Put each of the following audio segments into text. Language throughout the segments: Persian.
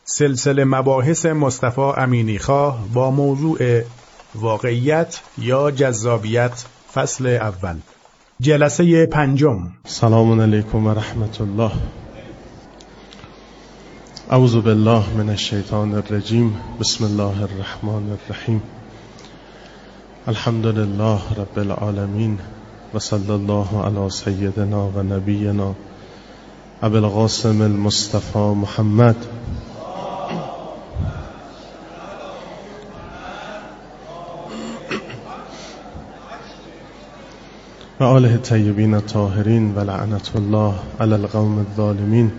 سلسله مباحث مصطفی امینیخواه با موضوع واقعیت یا جذابیت فصل اول، جلسه پنجم. سلام علیکم و رحمت الله. اعوذ بالله من الشیطان الرجیم. بسم الله الرحمن الرحیم. الحمد لله رب العالمین و صلی الله علی سیدنا و نبینا ابی القاسم المصطفى محمد و آله الطیبین الطاهرین و لعنت الله علی القوم الظالمین.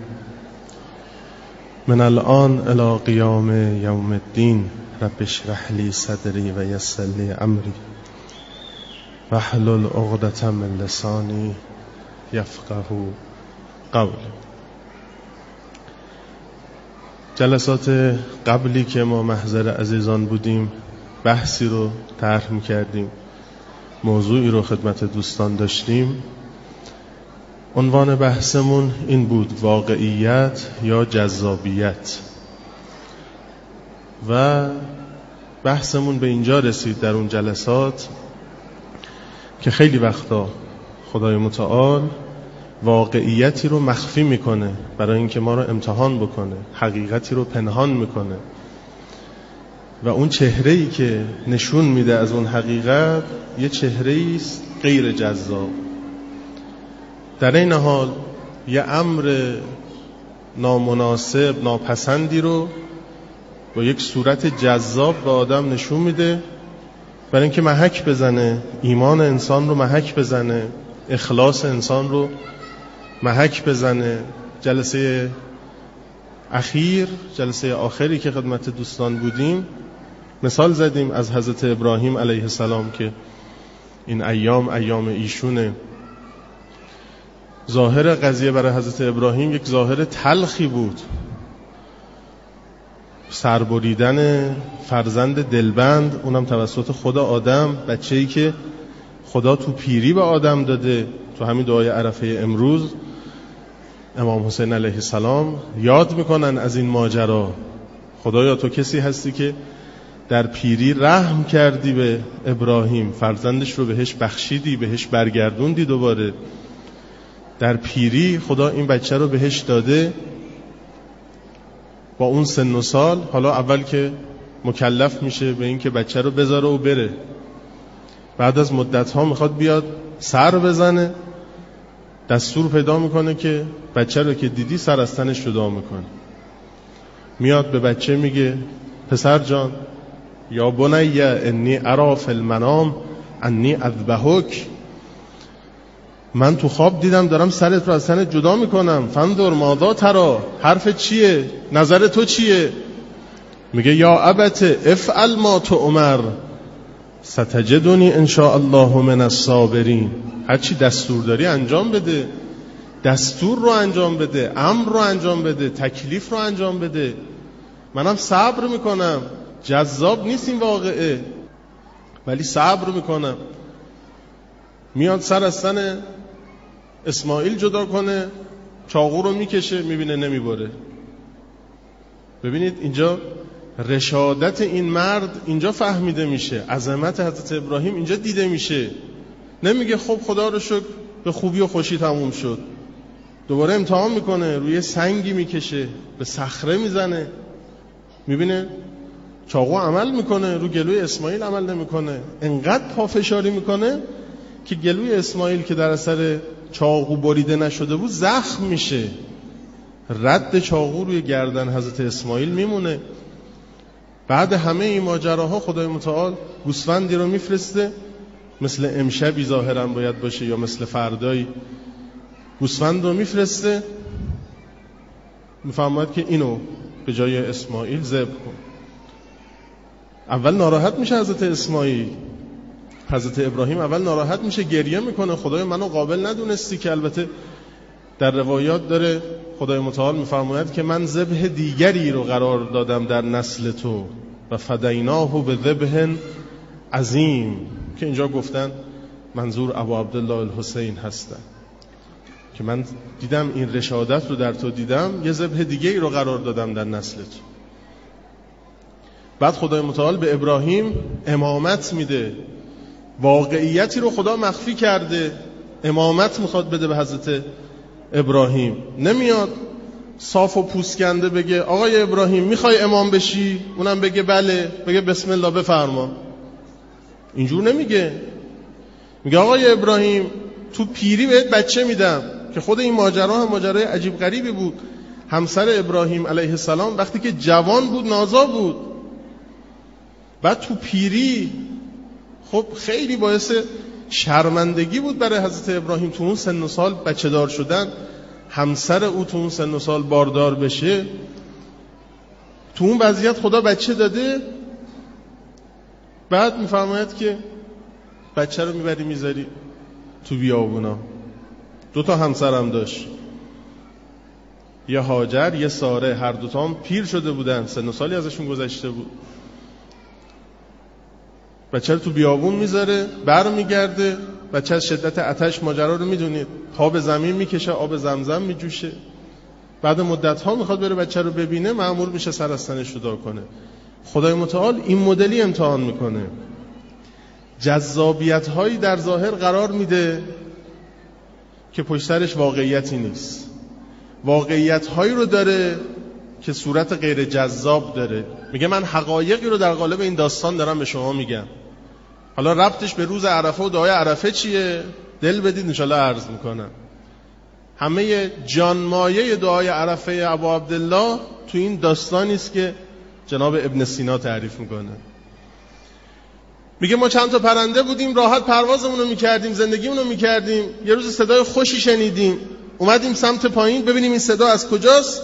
من الان الی قیام یوم الدین رب اشرح لی صدری و یسر لی امری واحلل عقدة من لسانی یفقهوا قولی. جلسات قبلی که ما محضر عزیزان بودیم بحثی رو طرح می‌کردیم، موضوعی رو خدمت دوستان داشتیم. عنوان بحثمون این بود: واقعیت یا جذابیت. و بحثمون به اینجا رسید در اون جلسات که خیلی وقتا خدای متعال واقعیتی رو مخفی میکنه برای اینکه ما رو امتحان بکنه، حقیقتی رو پنهان میکنه و اون چهره‌ای که نشون میده از اون حقیقت یه چهره‌ای است غیر جذاب. در این حال یه امر نامناسب، ناپسندی رو با یک صورت جذاب به آدم نشون میده برای اینکه محک بزنه، ایمان انسان رو محک بزنه، اخلاص انسان رو محک بزنه. جلسه آخری که خدمت دوستان بودیم مثال زدیم از حضرت ابراهیم علیه السلام که این ایام ایشونه. ظاهر قضیه برای حضرت ابراهیم یک ظاهر تلخی بود، سربریدن فرزند دلبند، اونم توسط خدا آدم، بچه‌ای که خدا تو پیری به آدم داده. تو همین دعای عرفه امروز امام حسین علیه السلام یاد میکنن از این ماجرا. خدایا تو کسی هستی که در پیری رحم کردی به ابراهیم، فرزندش رو بهش بخشیدی، بهش برگردوندی دوباره. در پیری خدا این بچه رو بهش داده با اون سن و سال. حالا اول که مکلف میشه به این که بچه رو بذاره و بره، بعد از مدت ها میخواد بیاد سر بزنه، دستور پیدا میکنه که بچه رو که دیدی سر از تنش جدا میکنه. میاد به بچه میگه پسر جان، یا بنی انی ارا فی المنام انی اذبحک، من تو خواب دیدم دارم سرت رو از تنت جدا میکنم. فانظر ماذا تری، حرف چیه، نظر تو چیه؟ میگه یا ابت افعل ما تؤمر ستجدنی ان شاء الله من الصابرین. هر چی دستور داری انجام بده، دستور رو انجام بده، امر رو انجام بده، تکلیف رو انجام بده، منم صبر میکنم. جذاب نیست این واقعه ولی صبر میکنم. میاد سر از تن اسماعیل جدا کنه، چاقو رو میکشه، میبینه نمیبره. ببینید اینجا رشادت این مرد اینجا فهمیده میشه، عظمت حضرت ابراهیم اینجا دیده میشه. نمیگه خب خدا رو شکر به خوبی و خوشی تموم شد. دوباره امتحان میکنه، روی سنگی میکشه، به صخره میزنه، میبینه چاقو عمل میکنه، رو گلوی اسماعیل عمل نمیکنه. انقدر پافشاری میکنه که گلوی اسماعیل که در اثر چاقو بریده نشده بود زخم میشه. رد چاقو روی گردن حضرت اسماعیل میمونه. بعد همه این ماجراها خدای متعال گوسفندی رو میفرسته، مثل امشبی ظاهرا باید باشه یا مثل فردایی، گوسفند رو میفرسته، میفهمد که اینو به جای اسماعیل ذبح کن. اول ناراحت میشه حضرت اسماعیل، حضرت ابراهیم اول ناراحت میشه، گریه میکنه، خدای منو قابل ندونستی. که البته در روایات داره خدای متعال میفرماید که من ذبح دیگری رو قرار دادم در نسل تو و فدیناه به ذبح عظیم، که اینجا گفتن منظور ابو عبدالله الحسین هستن که من دیدم این رشادت رو در تو دیدم، یه ذبح دیگری رو قرار دادم در نسل تو. بعد خدای متعال به ابراهیم امامت میده. واقعیتی رو خدا مخفی کرده، امامت میخواد بده به حضرت ابراهیم. نمیاد صاف و پوسکنده بگه آقای ابراهیم میخوای امام بشی؟ اونم بگه بله، بگه بسم الله بفرما. اینجور نمیگه. میگه آقای ابراهیم تو پیری بهت بچه میدم. که خود این ماجرا هم ماجرای عجیب غریبی بود. همسر ابراهیم علیه السلام وقتی که جوان بود نازا بود، بعد تو پیری خب خیلی باعث شرمندگی بود برای حضرت ابراهیم تو اون سن و سال بچه دار شدن. همسر او تو اون سن و سال باردار بشه، تو اون وضعیت خدا بچه داده. بعد میفرماید که بچه رو میبری میذاری تو بیابونا. 2 همسرم داشت، یه هاجر یه ساره، هر دوتا هم پیر شده بودن، سن و سالی ازشون گذشته بود. بچه رو تو بیابون میذاره، بر میگرده. بچه از شدت آتش، ماجرا رو میدونید، پا به زمین میکشه، آب زمزم میجوشه. بعد مدت ها میخواد بره بچه رو ببینه، مأمور میشه سر از تنش جدا کنه. خدای متعال این مدلی امتحان میکنه، جذابیت هایی در ظاهر قرار میده که پشت سرش واقعیتی نیست. واقعیت هایی رو داره که صورت غیر جذاب داره. میگه من حقایقی رو در قالب این داستان دارم به شما میگم. حالا ربطش به روز عرفه و دعای عرفه چیه؟ دل بدید انشالله عرض میکنم. همه جانمایه دعای عرفه ابا عبدالله تو این داستانی است که جناب ابن سینا تعریف میکنه. میگه ما چند تا پرنده بودیم، راحت پروازمون رو میکردیم، زندگیمون رو میکردیم. یه روز صدای خوشی شنیدیم، اومدیم سمت پایین ببینیم این صدا از کجاست.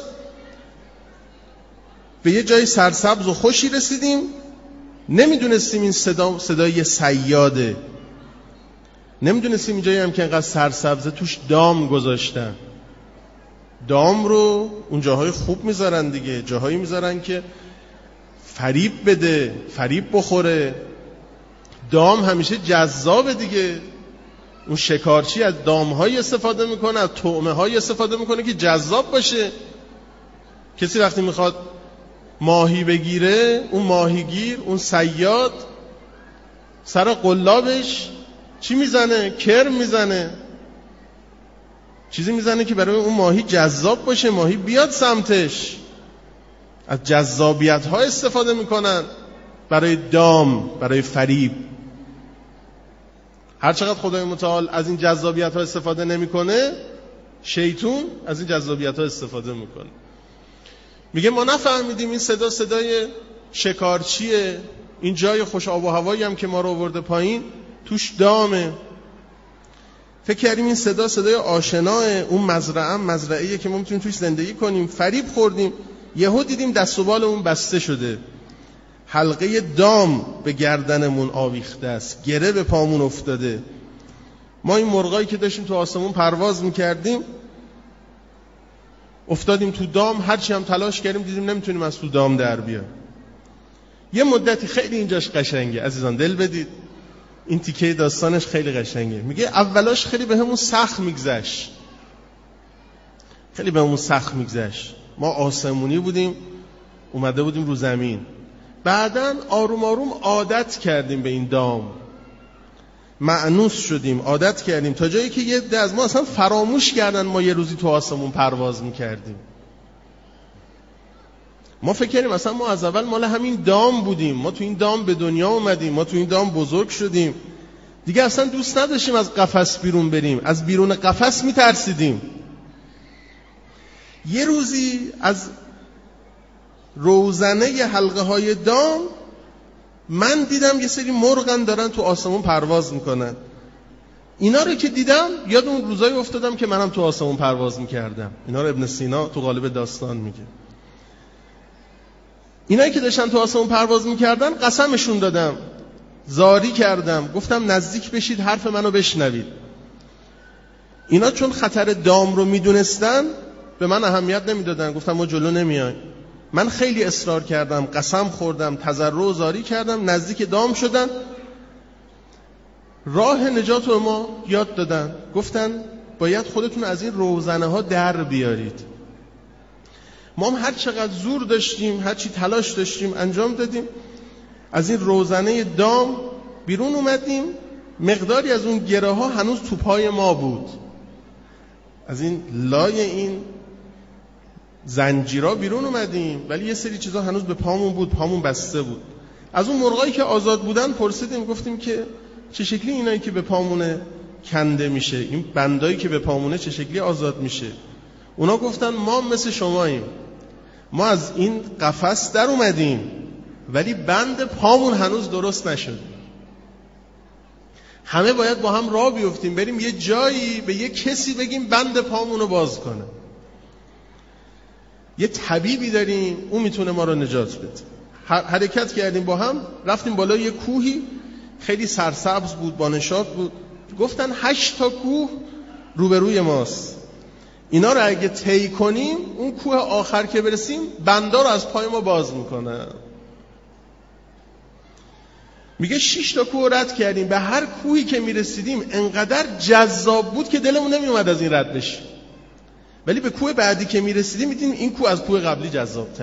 به یه جای سرسبز و خوشی رسیدیم. نمیدونستیم این صدای صیاده، نمیدونستیم این جایی هم که انقدر سرسبزه توش دام گذاشتن. دام رو اون جاهای خوب میذارن دیگه، جاهایی میذارن که فریب بده، فریب بخوره. دام همیشه جذابه دیگه. اون شکارچی از دام‌های استفاده میکنه، از طعمه‌های استفاده میکنه که جذاب باشه. کسی وقتی میخواد ماهی بگیره، اون ماهیگیر، اون صیاد سر قلابش چی میزنه؟ کرم میزنه، چیزی میزنه که برای اون ماهی جذاب باشه، ماهی بیاد سمتش. از جذابیت ها استفاده میکنن برای دام، برای فریب. هر چقدر خدای متعال از این جذابیت ها استفاده نمیکنه، شیطون از این جذابیت ها استفاده میکنه. میگه ما نفهمیدیم این صدا صدای شکارچیه، این جای خوش آب و هوایی هم که ما رو آورده پایین توش دامه. فکر کردیم این صدا صدای آشناه، اون مزرعه‌ایه که ما میتونیم توش زندگی کنیم. فریب خوردیم. یهو دیدیم دست و بالمون بسته شده، حلقه دام به گردنمون آویخته است، گره به پامون افتاده. ما این مرغایی که داشتیم تو آسمون پرواز میکردیم افتادیم تو دام. هرچی هم تلاش کردیم دیدیم نمیتونیم از تو دام در بیایم. یه مدتی خیلی اینجاش قشنگه عزیزان، دل بدید، این تیکه داستانش خیلی قشنگه. میگه اولاش خیلی بهمون سخت میگذشت، خیلی بهمون سخت میگذشت. ما آسمونی بودیم، اومده بودیم رو زمین. بعدن آروم آروم عادت کردیم به این دام، مأنوس شدیم، عادت کردیم، تا جایی که یه عده از ما اصلا فراموش کردن ما یه روزی تو آسمون پرواز میکردیم. ما فکر کردیم اصلا ما از اول مال همین دام بودیم، ما تو این دام به دنیا اومدیم، ما تو این دام بزرگ شدیم. دیگه اصلا دوست نداشتیم از قفس بیرون بریم، از بیرون قفس میترسیدیم. یه روزی از روزنه حلقه های دام من دیدم یه سری مرغن دارن تو آسمون پرواز میکنن. اینا رو که دیدم یاد اون روزایی افتادم که منم تو آسمون پرواز میکردم. اینا رو ابن سینا تو قالب داستان میگه. اینایی که داشتن تو آسمون پرواز میکردن قسمشون دادم، زاری کردم، گفتم نزدیک بشید حرف منو بشنوید. اینا چون خطر دام رو میدونستن به من اهمیت نمیدادن، گفتم ما جلو نمیایم. من خیلی اصرار کردم، قسم خوردم، تضرع و زاری کردم، نزدیک دام شدن. راه نجات رو ما یاد دادن، گفتن باید خودتون از این روزنه ها در بیارید. ما هم هر چقدر زور داشتیم، هر چی تلاش داشتیم انجام دادیم. از این روزنه دام بیرون اومدیم، مقداری از اون گره ها هنوز تو پای ما بود، از این لای این زنجیرها بیرون اومدیم، ولی یه سری چیزا هنوز به پامون بود، پامون بسته بود. از اون مرغایی که آزاد بودن پرسیدیم، گفتیم که چه شکلی اینایی که به پامونه کنده میشه، این بندایی که به پامونه چه شکلی آزاد میشه؟ اونا گفتن ما مثل شماییم، ما از این قفس در اومدیم ولی بند پامون هنوز درست نشد. همه باید با هم راه بیفتیم، بریم یه جایی به یه کسی بگیم بند پامونو باز کنه. یه طبیبی داریم، اون میتونه ما رو نجات بده. حرکت کردیم با هم، رفتیم بالای یه کوهی خیلی سرسبز بود، با نشاط بود. گفتن 8 تا کوه روبروی ماست، اینا رو اگه طی کنیم اون کوه آخر که برسیم بندا رو از پای ما باز میکنه. میگه 6 تا کوه رد کردیم، به هر کوهی که میرسیدیم انقدر جذاب بود که دلمون نمیومد از این رد بشیم، ولی به کوه بعدی که میرسیدیم میدیم این کوه از کوه قبلی جذابتر.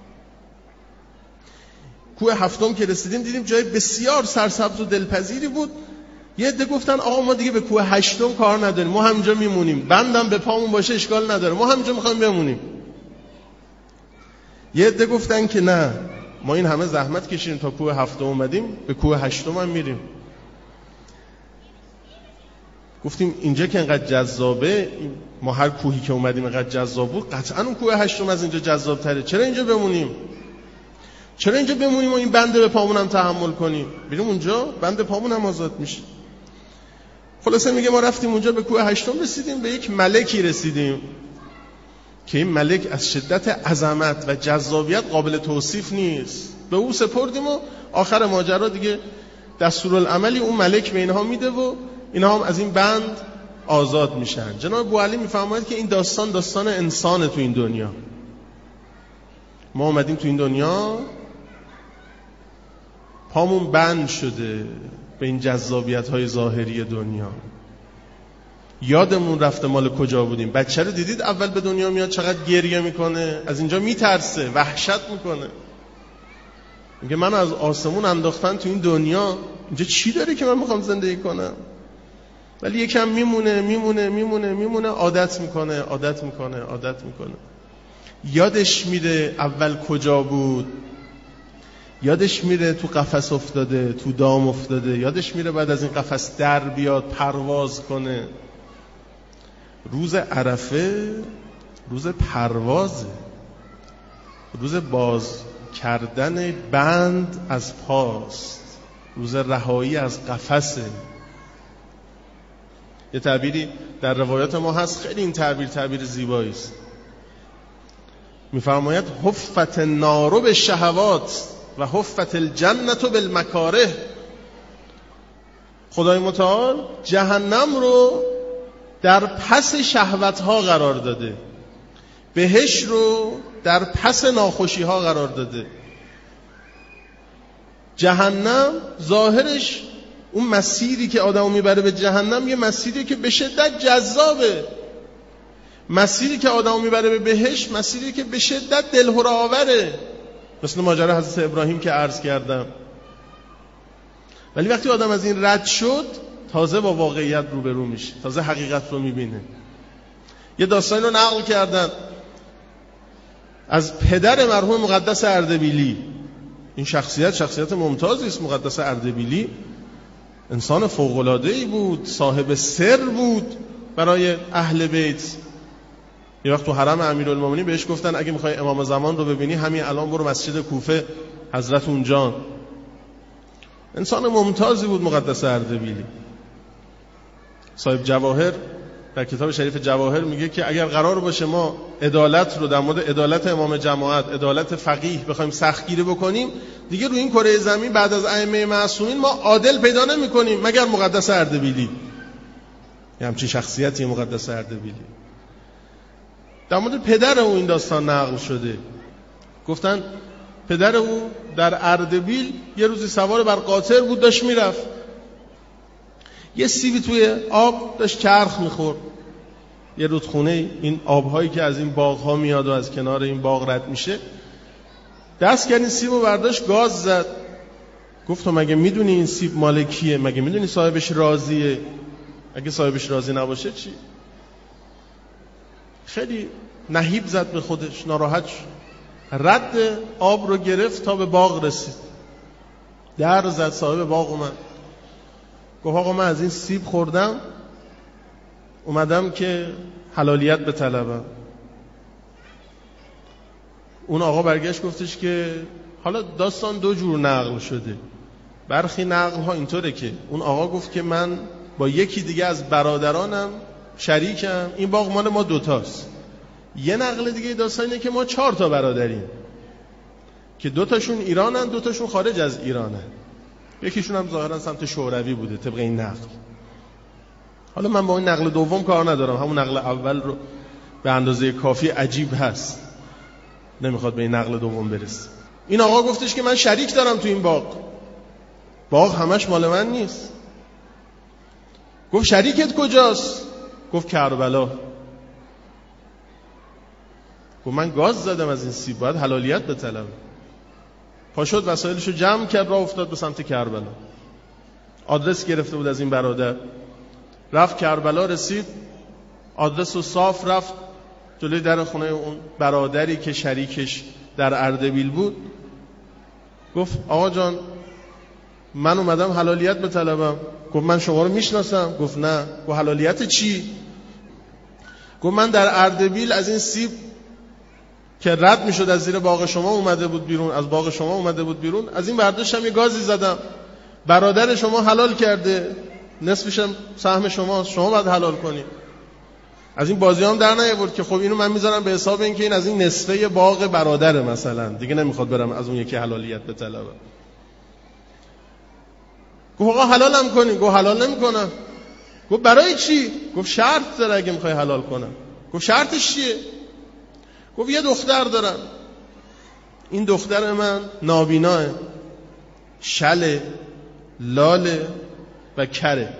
کوه هفتم که رسیدیم دیدیم جای بسیار سرسبز و دلپذیری بود. یه عده گفتن آقا ما دیگه به کوه هشتم کار نداریم، ما همینجا میمونیم، بندم به پامون باشه اشکال نداره، ما همینجا میخوایم بمونیم. یه عده گفتن که نه، ما این همه زحمت کشیدیم تا کوه هفتم اومدیم، به کوه هشتم هم میریم. گفتیم اینجا که انقدر جذابه، ما هر کوهی که اومدیم انقدر جذاب بود، قطعا اون کوه هشتم از اینجا جذاب تره، چرا اینجا بمونیم؟ چرا اینجا بمونیم و این بنده به پامون هم تحمل کنیم؟ بریم اونجا بنده پامون هم آزاد میشه. خلاصه میگه ما رفتیم اونجا، به کوه هشتم رسیدیم، به یک ملکی رسیدیم که این ملک از شدت عظمت و جذابیت قابل توصیف نیست. به او سپردیم و آخر ماجرا دیگه دستورالعملی اون ملک به اینها میده و اینها هم از این بند آزاد میشن. جناب بوعلی میفرماید که این داستان انسانه تو این دنیا. ما اومدیم تو این دنیا، پامون بند شده به این جذابیت‌های ظاهری دنیا، یادمون رفته مال کجا بودیم. بچه رو دیدید اول به دنیا میاد چقدر گریه میکنه، از اینجا میترسه، وحشت میکنه، میگه من از آسمون انداختن تو این دنیا، اینجا چی داره که من میخوام زندگی کنم؟ ولی یکم میمونه، عادت میکنه. یادش میره اول کجا بود، یادش میره تو قفس افتاده، تو دام افتاده، یادش میره بعد از این قفس در بیاد پرواز کنه. روز عرفه روز پروازه، روز باز کردن بند از پاست، روز رهایی از قفسه. یه تعبیری در روایات ما هست، خیلی این تعبیر زیبایی است. میفرماید حفت النار بالشهوات و حفت الجنة بالمکاره. خدای متعال جهنم رو در پس شهوت‌ها قرار داده، بهشت رو در پس ناخوشی‌ها قرار داده. جهنم ظاهرش اون مسیری که آدمو میبره به جهنم یه مسیری که به شدت جذابه، مسیری که آدمو میبره به بهشت مسیری که به شدت دلهره آوره، مثل ماجرا حضرت ابراهیم که عرض کردم. ولی وقتی آدم از این رد شد تازه با واقعیت روبرو میشه، تازه حقیقت رو میبینه. یه داستانی رو نقل کردن از پدر مرحوم مقدس اردبیلی. این شخصیت ممتازی است. مقدس اردبیلی انسان فوق‌العاده‌ای بود، صاحب سر بود برای اهل بیت. یه وقت تو حرم امیرالمومنین بهش گفتن اگه میخوای امام زمان رو ببینی همین الان برو مسجد کوفه، حضرت اونجا. انسان ممتازی بود مقدس اردبیلی. صاحب جواهر در کتاب شریف جواهر میگه که اگر قرار باشه ما عدالت رو در مورد عدالت امام جماعت، عدالت فقیه بخوایم سختگیری بکنیم، دیگه روی این کره زمین بعد از ائمه معصومین ما عادل پیدا نمی‌کنیم مگر مقدس اردبیلی. یه همچین شخصیتی مقدس اردبیلی. در مورد پدر او این داستان نقل شده. گفتن پدر او در اردبیل یه روزی سوار بر قاطر بود، داشت میرفت، یه سیبی توی آب داشت چرخ میخورد. یه رودخونه، این آبهایی که از این باغ‌ها میاد و از کنار این باغ رد میشه، دست کرد این سیبو برداشت گاز زد. گفت تو مگه میدونی این سیب مال کیه؟ مگه میدونی صاحبش راضیه؟ اگه صاحبش راضی نباشه چی؟ خیلی نهیب زد به خودش، ناراحت شد، رد آب رو گرفت تا به باغ رسید، در زد، صاحب باغ اومد، گفت آقا من از این سیب خوردم، اومدم که حلالیت به طلبم. اون آقا برگشت گفتش که حالا داستان دو جور نقل شده. برخی نقل ها اینطوره که اون آقا گفت که من با یکی دیگه از برادرانم شریکم، این باغ مال ما دوتاست. یه نقل دیگه داستان اینه که ما 4 تا برادریم که 2 تاشون ایرانن، 2 تاشون خارج از ایرانن، یکیشون هم ظاهرا سمت شوروی بوده طبق این نقل. حالا من با این نقل دوم کار ندارم، همون نقل اول رو به اندازه کافی عجیب هست، نمیخواد به این نقل دوم برسه. این آقا گفتش که من شریک دارم تو این باغ همش مال من نیست. گفت شریکت کجاست؟ گفت کربلا. گفت من گاز زدم از این سیب، باید حلالیت بطلبم. پا شد وسایلشو جمع کرد، راه افتاد به سمت کربلا. آدرس گرفته بود از این برادر، رفت کربلا، رسید، آدرس رو صاف رفت جلوی در خونه اون برادری که شریکش در اردبیل بود. گفت آقا جان من اومدم حلالیت بطلبم. گفت من شما رو میشناسم. گفت نه. گفت حلالیت چی؟ گفت من در اردبیل از این سیب که رد میشد از زیر باغ شما اومده بود بیرون، از باغ شما اومده بود بیرون، از این برداشتم یه گازی زدم، برادر شما حلال کرده، نصفشم سهم شماست، شما باید حلال کنی. از این بازی هم در نیاورد که خب اینو من میذارم به حساب این که این از این نصفه باغ برادره، مثلا دیگه نمیخواد برم از اون یکی حلالیت بطلبم. گفت آقا حلالم کنی. گفت حلال نمیکنم. گفت برای چی؟ گفت شرط داره اگه میخوای حلال کنم. گفت شرطش چیه؟ گفت یه دختر دارم، این دختر من نابیناه، شله، لاله و کره.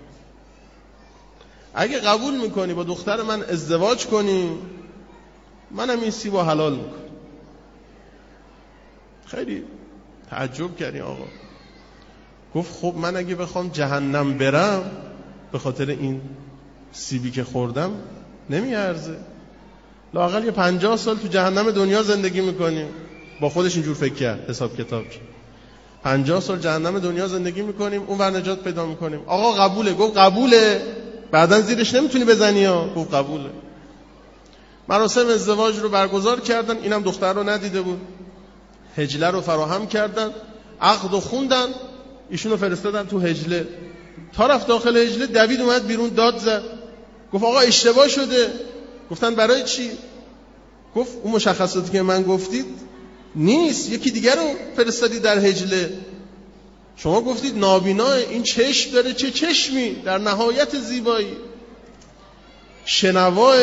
اگه قبول میکنی با دختر من ازدواج کنی، منم این سیبو حلال میکنم. خیلی تعجب کردی آقا. گفت خب من اگه بخوام جهنم برم به خاطر این سیبی که خوردم نمیارزه. لااقل یه 50 سال تو جهنم دنیا زندگی میکنیم. با خودش اینجور فکر کرد، حساب کتاب کرد. 50 سال جهنم دنیا زندگی میکنیم، اون ور نجات پیدا میکنیم. آقا قبوله. گفت قبوله، بعدن زیرش نمیتونی بزنی ها. گفت قبوله. مراسم ازدواج رو برگزار کردن، اینم دختر رو ندیده بود، حجله رو فراهم کردن، عقد رو خوندن، ایشون رو فرستادن تو حجله. تا رفت داخل حجله، دوید اومد بیرون، داد زد، گفت آقا اشتباه شده. گفتن برای چی؟ گفت اون مشخصاتی که من گفتید نیست، یکی دیگر رو فرستادی در حجله. شما گفتید نابینا، این چشم داره، چه چشمی در نهایت زیبایی، شنواه،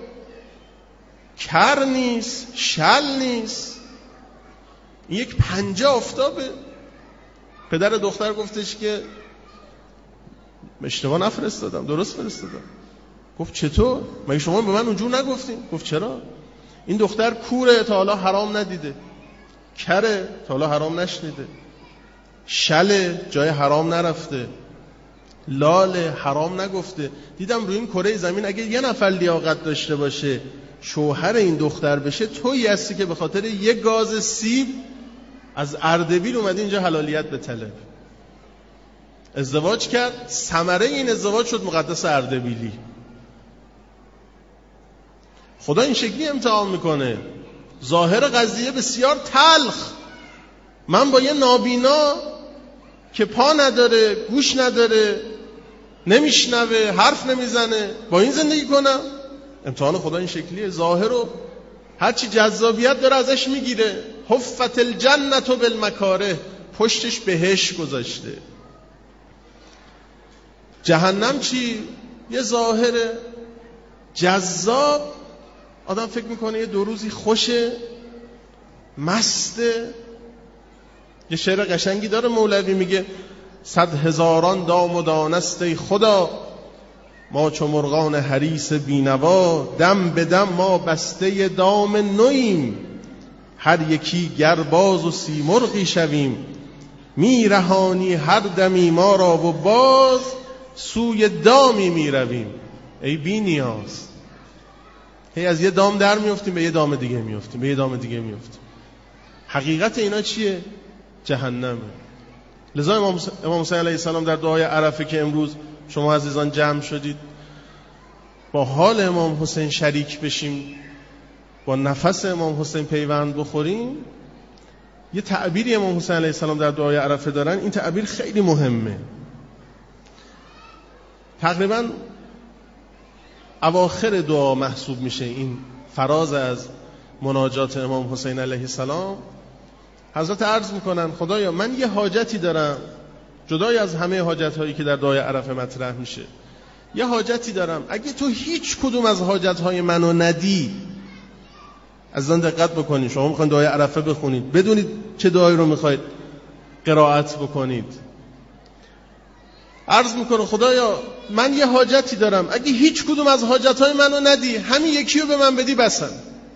کر نیست، شل نیست، این یک پنجه آفتابه. پدر دختر گفتش که اشتباه نفرستادم، درست فرستادم. گفت چطور؟ مگه شما به من اونجور نگفتین؟ گفت چرا؟ این دختر کوره، تا حالا حرام ندیده، کره، تا حالا حرام نشنیده، شله، جای حرام نرفته، لاله، حرام نگفته. دیدم روی این کره زمین اگه یه نفر لیاقت داشته باشه شوهر این دختر بشه، تویی هستی که به خاطر یه گاز سیب از اردبیل اومدی اینجا حلالیت به طلب. ازدواج کرد، ثمره این ازدواج شد مقدس اردبیلی. خدا این شکلی امتحان میکنه. ظاهر قضیه بسیار تلخ. من با یه نابینا که پا نداره، گوش نداره، نمیشنوه، حرف نمیزنه، با این زندگی کنم؟ امتحان خدا این شکلیه. ظاهر رو هرچی جذابیت داره ازش میگیره. حفت الجنة بالمکاره، پشتش بهش گذاشته. جهنم چی؟ یه ظاهر جذاب، آدم فکر میکنه یه 2 روزی خوشه، مسته. یه شعر قشنگی داره مولوی، میگه 100,000 دام و دانست ای خدا، ما چو مرغان حریص بینوا، دم به دم ما بسته دام نویم، هر یکی گرباز و سیمرغی شویم، میرهانی هر دمی ما را و باز سوی دامی میرویم ای بی نیاز. هی از یه دام در میافتیم به یه دام دیگه میافتیم، به یه دام دیگه میافتیم. حقیقت اینا چیه؟ جهنمه. لذا امام حسین علیه السلام در دعای عرفه که امروز شما عزیزان جمع شدید با حال امام حسین شریک بشیم، با نفس امام حسین پیوند بخوریم، یه تعبیری امام حسین علیه السلام در دعای عرفه دارن. این تعبیر خیلی مهمه. تقریبا اواخر دعا محسوب میشه این فراز از مناجات امام حسین علیه السلام. حضرت عرض میکنن خدایا من یه حاجتی دارم، جدای از همه حاجت‌هایی که در دعای عرفه مطرح میشه، یه حاجتی دارم، اگه تو هیچ کدوم از حاجت‌های منو ندی. از آن دقت بکنید، شما میخواین دعای عرفه بخونید، بدونید چه دعایی رو میخواید قرائت بکنید. عرض میکنه خدایا من یه حاجتی دارم، اگه هیچ کدوم از حاجت‌های منو ندی، همین یکی رو به من بدی بسم.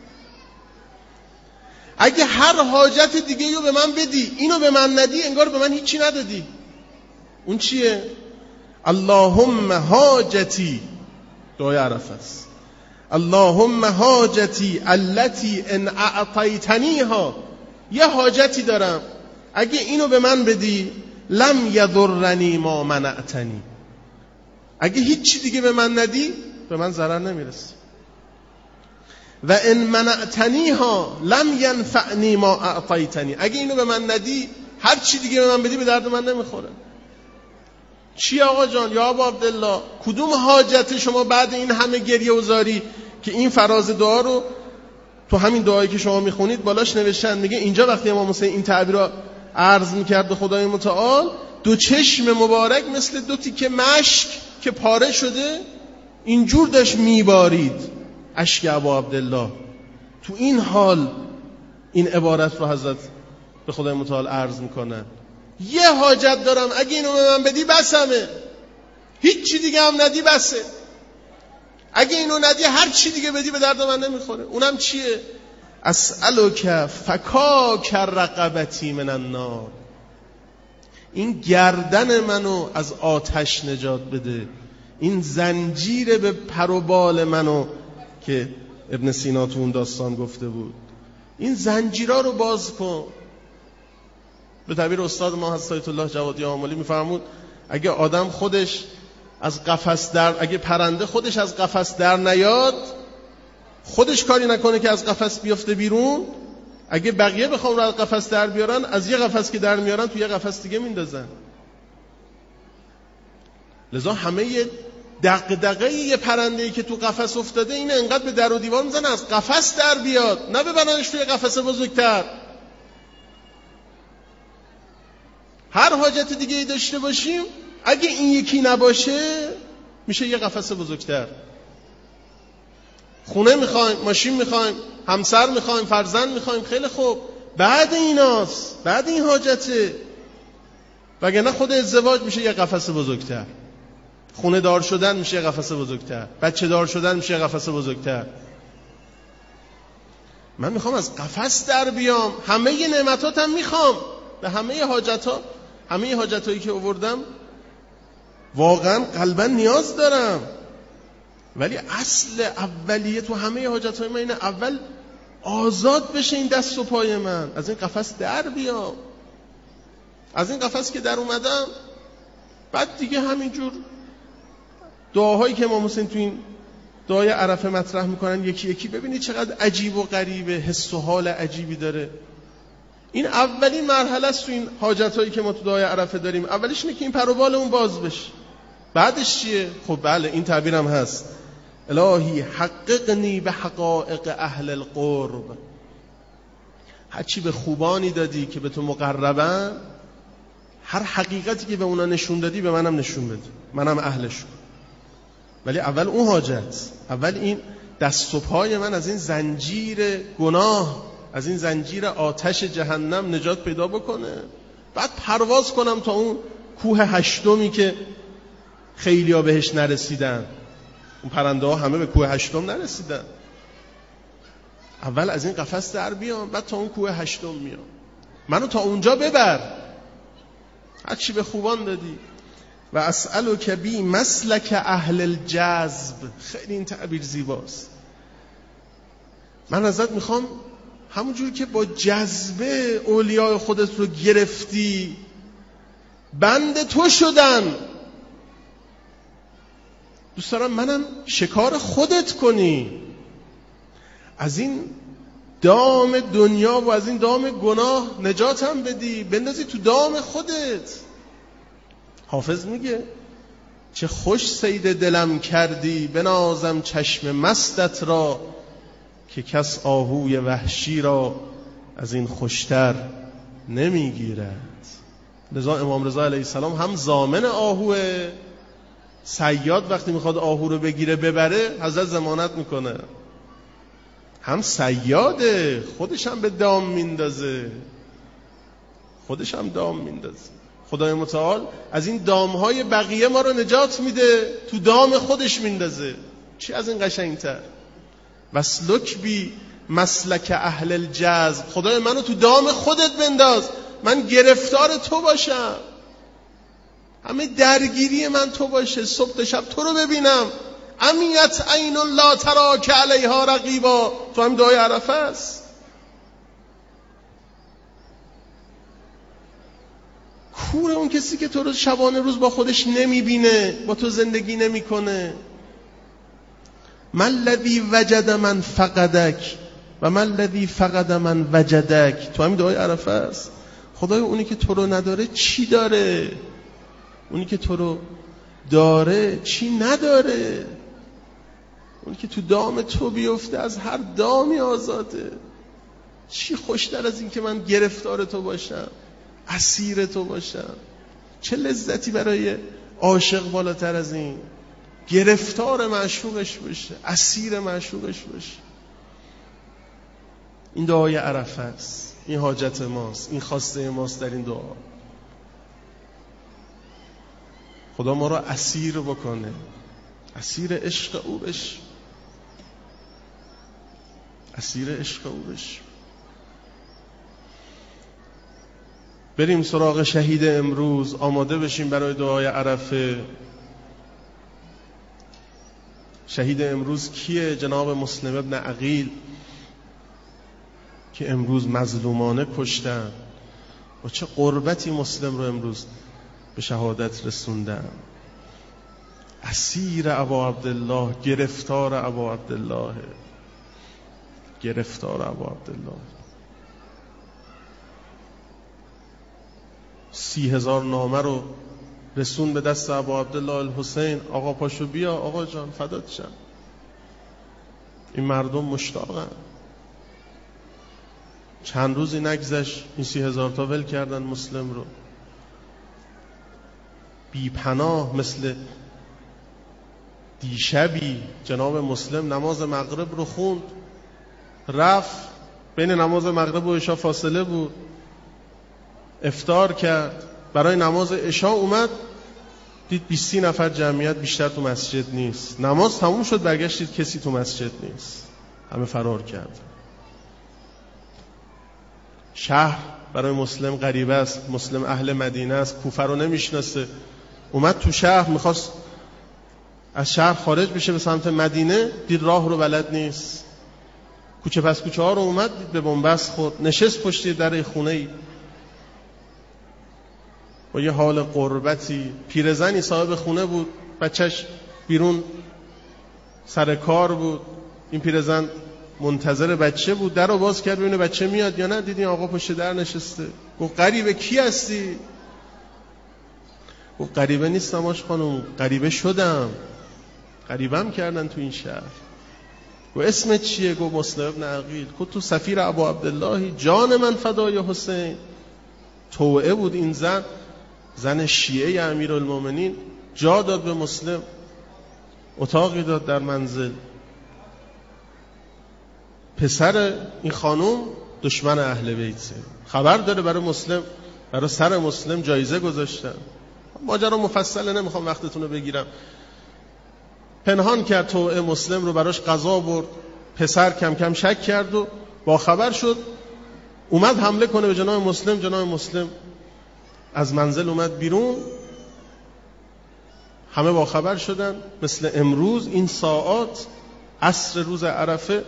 اگه هر حاجت دیگه رو به من بدی، اینو به من ندی، انگار به من هیچی ندادی. اون چیه؟ اللهم حاجتی، دعای عرفه است. اللهم حاجتی التي ان اعطیتنیها، یه حاجتی دارم، اگه اینو به من بدی لم یضرنی ما منعتنی، اگه هیچی دیگه به من ندی به من ضرر نمیرسه. و ان منعتنیها لم ینفعنی ما اعطیتنی، اگه اینو به من ندی هر چی دیگه به من بدی به درد من نمیخوره. چی آقا جان؟ یا ابا عبدالله کدوم حاجت شما بعد این همه گریه و زاری که این فراز دعا رو تو همین دعایی که شما میخونید بالاش نوشتن؟ میگه اینجا وقتی امام حسین این تعبیر رو عرض میکرد به خدای متعال، دو چشم مبارک مثل دو تیکه مشک که پاره شده اینجور داشت میبارید اشک ابا عبدالله. تو این حال این عبارت رو حضرت به خدای متعال عرض میکنن، یه حاجت دارم، اگه اینو به من بدی بسمه، هیچ چی دیگه هم ندی بسه. اگه اینو ندی هر چی دیگه بدی به درد من نمیخوره. اونم چیه؟ اسألک فکاک رقبتی من النار، این گردن منو از آتش نجات بده، این زنجیر به پر و بال منو که ابن سینا تو اون داستان گفته بود، این زنجیرها رو باز کن. به تعبیر استاد ما حضرت آیت الله جوادی آملی میفرمود اگه آدم خودش از قفس در، اگه پرنده خودش از قفس در نیاد، خودش کاری نکنه که از قفس بیفته بیرون، اگه بقیه بخوام رو از قفس در بیارن، از یه قفس که در میارن تو یه قفس دیگه میندازن. لذا همه دغدغه یه پرنده‌ای که تو قفس افتاده اینه انقدر به در و دیوار میزنه از قفس در بیاد، نه ببرنش توی قفس بزرگتر. هر حاجت دیگه ای داشته باشیم، اگه این یکی نباشه میشه یه قفس بزرگتر. خونه میخوایم، ماشین میخوایم، همسر میخوایم، فرزند میخوایم، خیلی خوب، بعد ایناست، بعد این حاجته. وگرنه خود ازدواج میشه یه قفس بزرگتر، خونه دار شدن میشه یه قفس بزرگتر، بچه دار شدن میشه یه قفس بزرگتر. من میخوام از قفس در بیام، همه نعمتاتم میخوام، به همه حاجتها، همه حاجتهایی که آوردم واقعا قلبا نیاز دارم، ولی اصل اولیه تو همه حاجتهای من اینه اول آزاد بشه این دست و پای من، از این قفس در بیام. از این قفس که در اومدم، بعد دیگه همینجور دعاهایی که امام حسین تو این دعای عرفه مطرح میکنن یکی یکی، ببینید چقدر عجیب و غریبه، حس و حال عجیبی داره. این اولین مرحله است تو این حاجتایی که ما تو دعای عرفه داریم. اولیش اینه که این پر و بال اون باز بشه. بعدش چیه؟ خب بله این تعبیرم هست، الهی حققنی به حقائق اهل القرب، هرچی به خوبانی دادی که به تو مقربن، هر حقیقتی که به اونا نشون دادی به منم نشون بده، منم اهلشون. ولی اول اون حاجت، اول این دست و پای من از این زنجیر گناه، از این زنجیر آتش جهنم نجات پیدا بکنه، بعد پرواز کنم تا اون کوه هشتمی که خیلی ها بهش نرسیدن. اون پرنده ها همه به کوه هشتم نرسیدن. اول از این قفس در بیام، بعد تا اون کوه هشتم میام. منو تا اونجا ببر. هر چی به خوبان دادی. و اسألک بی مسلک اهل الجذب. خیلی این تعبیر زیباست. من ازت میخوام همونجور که با جذبه اولیاء خودت رو گرفتی، بند تو شدن، دوست دارم منم شکار خودت کنی، از این دام دنیا و از این دام گناه نجاتم بدی، بندازی تو دام خودت. حافظ میگه چه خوش صید دلم کردی، بنازم چشم مستت را، که کس آهوی وحشی را از این خوشتر نمیگیرد. لذا امام رضا علیه السلام هم ضامن آهوه، صیاد وقتی میخواد آهو رو بگیره ببره حضرت ضمانت میکنه، هم صیاده خودش هم به دام میندازه، خودش هم دام میندازه. خدای متعال از این دامهای بقیه ما رو نجات میده، تو دام خودش میندازه. چی از این قشنگتر؟ وسلک بی مسلک اهل الجذب. خدای منو تو دام خودت بنداز، من گرفتار تو باشم، همه درگیری من تو باشه، صبح شب تو رو ببینم. امیت عین لا تراک علیها رقیبا. تو هم دعای عرفه است. کوره اون کسی که تو رو شبانه روز با خودش نمیبینه، با تو زندگی نمیکنه. من الذی وجد من فقدک و من الذی فقد من وجدک. تو هم دعای عرفه است. خدای اونی که تو رو نداره چی داره؟ اونی که تو رو داره چی نداره؟ اونی که تو دام تو بیفته از هر دامی آزاده. چی خوشتر از این که من گرفتار تو باشم، اسیر تو باشم؟ چه لذتی برای عاشق بالاتر از این؟ گرفتار معشوقش باشه، اسیر معشوقش باشه. این دعای عرفه است، این حاجت ماست، این خواسته ماست در این دعا. خدا ما را اسیر بکنه، اسیر عشق او بشه، اسیر عشق او بشه. بریم سراغ شهید امروز، آماده بشیم برای دعای عرفه. شهید امروز کیه؟ جناب مسلم ابن عقیل که امروز مظلومانه کشتن. با چه قربتی مسلم رو امروز به شهادت رسوندن. اسیر ابا عبدالله، گرفتار ابا عبدالله، گرفتار ابا عبدالله. 30,000 نامه رو رسون به دست ابا عبدالله الحسین. آقا پاشو بیا، آقا جان فدات شم. این مردم مشتاقن. چند روزی نگذشت این 30,000 تا ول کردن مسلم رو. بی پناه مثل دیشبی جناب مسلم نماز مغرب رو خوند، رفت بین نماز مغرب و عشاء فاصله بود، افطار کرد، برای نماز عشاء اومد، دید 20 نفر جمعیت، بیشتر تو مسجد نیست. نماز تموم شد، برگشتید کسی تو مسجد نیست، همه فرار کرد. شهر برای مسلم غریبه است، مسلم اهل مدینه است، کوفه رو نمیشناسه. اومد تو شهر، میخواست از شهر خارج بشه به سمت مدینه، دید راه رو بلد نیست. کوچه پس کوچه ها رو اومد، دید به بنبست خورد، نشست پشت در خونه‌ای با یه حال قربتی. پیرزنی صاحب خونه بود، بچهش بیرون سر کار بود. این پیرزن منتظر بچه بود، در رو باز کرد ببینه بچه میاد یا نه، دیدین آقا پشت در نشسته. گفت غریبه کی هستی؟ گفت غریبه نیستم آش خانم، غریبه شدم، غریبم کردن تو این شهر. گفت اسمت چیه؟ گفت مسلم ابن عقیل. گفت تو سفیر ابا عبدالله، جان من فدای حسین. توعه بود این زن شیعه امیرالمومنین، جا داد به مسلم، اتاقی داد در منزل. پسر این خانم دشمن اهل بیته، خبر داره برای مسلم، برای سر مسلم جایزه گذاشتن. ماجرا مفصله، نمیخوام وقتتون رو بگیرم. پنهان کرد توعه مسلم رو، براش غذا برد. پسر کم کم شک کرد و با خبر شد، اومد حمله کنه به جناب مسلم. جناب مسلم از منزل اومد بیرون، همه با خبر شدن. مثل امروز این ساعات عصر روز عرفه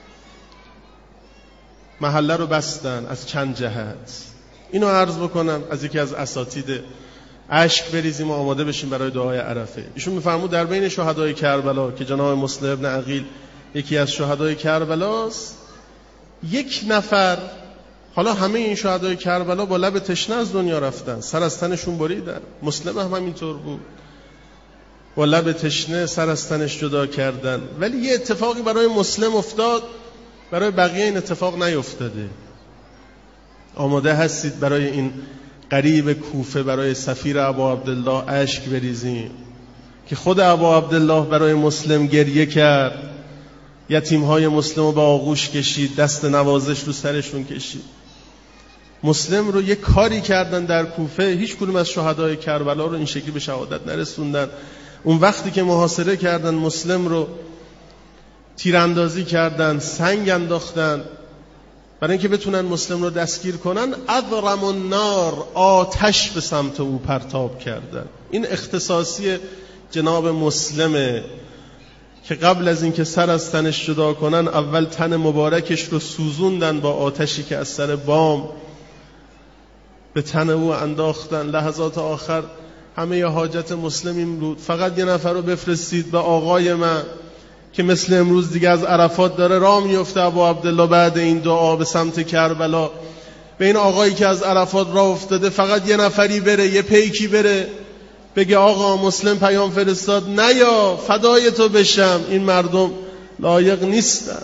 محله رو بستن از چند جهت. اینو عرض بکنم از یکی از اساتید، اشک بریزیم و آماده بشیم برای دعای عرفه. ایشون میفرمود در بین شهدای کربلا که جناب مسلم ابن عقیل یکی از شهدای کربلاست، یک نفر، حالا همه این شهدای کربلا با لب تشنه از دنیا رفتن، سر از تنشون بریدن، مسلم هم همینطور بود، با لب تشنه سر از تنش جدا کردن. ولی یه اتفاقی برای مسلم افتاد، برای بقیه این اتفاق نیفتاده. آماده هستید برای این قریب کوفه، برای سفیر ابا عبدالله اشک بریزیم که خود ابا عبدالله برای مسلم گریه کرد، یتیمهای مسلم رو به آغوش کشید، دست نوازش رو سرشون کشید. مسلم رو یک کاری کردن در کوفه، هیچ کدوم از شهدای کربلا رو این شکلی به شهادت نرسوندن. اون وقتی که محاصره کردن مسلم رو، تیراندازی کردن، سنگ انداختن برای اینکه بتونن مسلم رو دستگیر کنن، اضرم النار، آتش به سمت او پرتاب کردن. این اختصاصی جناب مسلمه که قبل از اینکه سر از تنش جدا کنن، اول تن مبارکش رو سوزوندن با آتشی که از سر بام به تن او انداختن. لحظات آخر همه ی حاجت مسلم این بود فقط یه نفر رو بفرستید به آقای من که مثل امروز دیگه از عرفات داره راه میفته ابو عبدالله بعد این دعا به سمت کربلا. به این آقایی که از عرفات راه افتاده فقط یه نفری بره، یه پیکی بره بگه آقا مسلم پیام فرستاد، نیا فدای تو بشم، این مردم لایق نیستن.